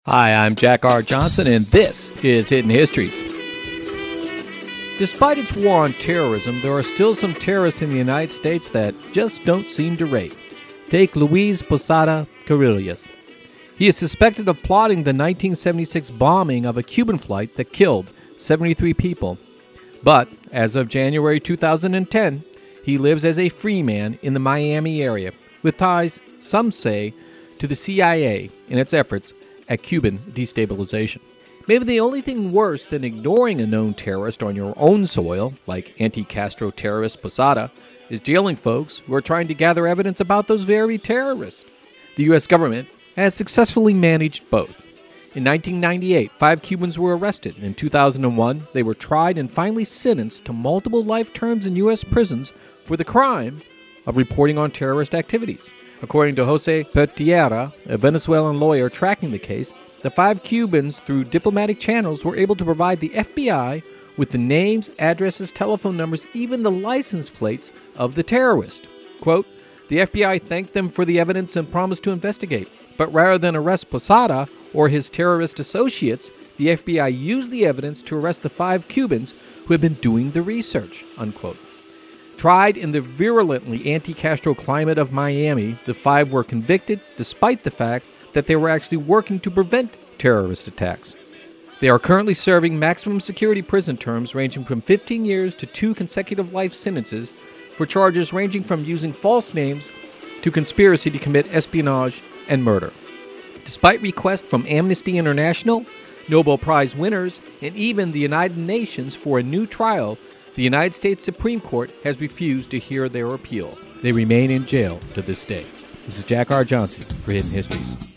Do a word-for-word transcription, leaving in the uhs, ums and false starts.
Hi, I'm Jack R. Johnson, and this is Hidden Histories. Despite its war on terrorism, there are still some terrorists in the United States that just don't seem to rate. Take Luis Posada Carrillos. He is suspected of plotting the nineteen seventy-six bombing of a Cuban flight that killed seventy-three people. But, as of January two thousand ten, he lives as a free man in the Miami area, with ties, some say, to the C I A in its efforts at Cuban destabilization. Maybe the only thing worse than ignoring a known terrorist on your own soil, like anti-Castro terrorist Posada, is jailing folks who are trying to gather evidence about those very terrorists. The U S government has successfully managed both. In nineteen ninety-eight, five Cubans were arrested. In two thousand one, they were tried and finally sentenced to multiple life terms in U S prisons for the crime of reporting on terrorist activities. According to Jose Pertierra, a Venezuelan lawyer tracking the case, the five Cubans, through diplomatic channels, were able to provide the F B I with the names, addresses, telephone numbers, even the license plates of the terrorist. Quote, the F B I thanked them for the evidence and promised to investigate. But rather than arrest Posada or his terrorist associates, the F B I used the evidence to arrest the five Cubans who had been doing the research, unquote. Tried in the virulently anti-Castro climate of Miami, the five were convicted despite the fact that they were actually working to prevent terrorist attacks. They are currently serving maximum security prison terms ranging from fifteen years to two consecutive life sentences for charges ranging from using false names to conspiracy to commit espionage and murder. Despite requests from Amnesty International, Nobel Prize winners, and even the United Nations for a new trial, the United States Supreme Court has refused to hear their appeal. They remain in jail to this day. This is Jack R. Johnson for Hidden Histories.